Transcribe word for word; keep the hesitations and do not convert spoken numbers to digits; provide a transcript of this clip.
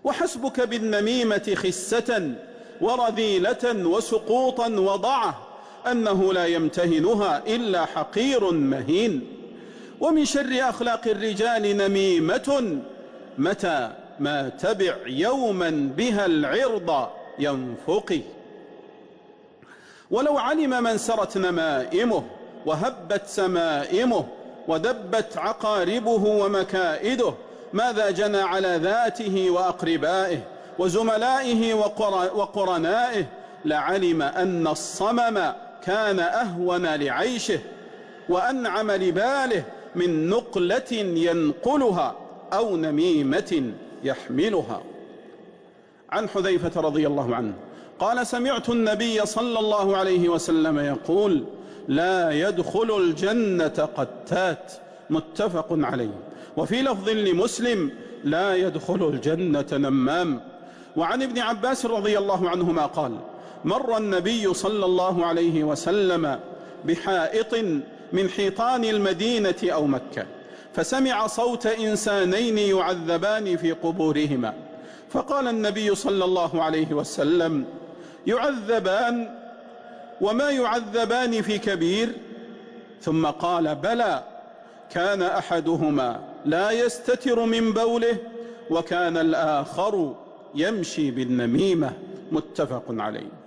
وحسبك بالنميمة خسة ورذيلة وسقوطا وضعه أنه لا يمتهنها إلا حقير مهين. ومن شر أخلاق الرجال نميمة متى ما تبع يوما بها العرض ينفقي. ولو علم من سرت نمائمه وهبت سمائمه ودبت عقاربه ومكائده ماذا جنى على ذاته وأقربائه وزملائه وقرنائه لعلم أن الصمم كان أهون لعيشه وأنعم لباله من نقلة ينقلها أو نميمة يحملها. عن حذيفة رضي الله عنه قال: سمعت النبي صلى الله عليه وسلم يقول: لا يدخل الجنة قتات. متفق عليه. وفي لفظ لمسلم: لا يدخل الجنة نمام. وعن ابن عباس رضي الله عنهما قال: مر النبي صلى الله عليه وسلم بحائط من حيطان المدينة أو مكة، فسمع صوت إنسانين يعذبان في قبورهما، فقال النبي صلى الله عليه وسلم: يعذبان وما يعذبان في كبير؟ ثم قال: بلى، كان أحدهما لا يستتر من بوله وكان الآخر يمشي بالنميمة. متفق عليه.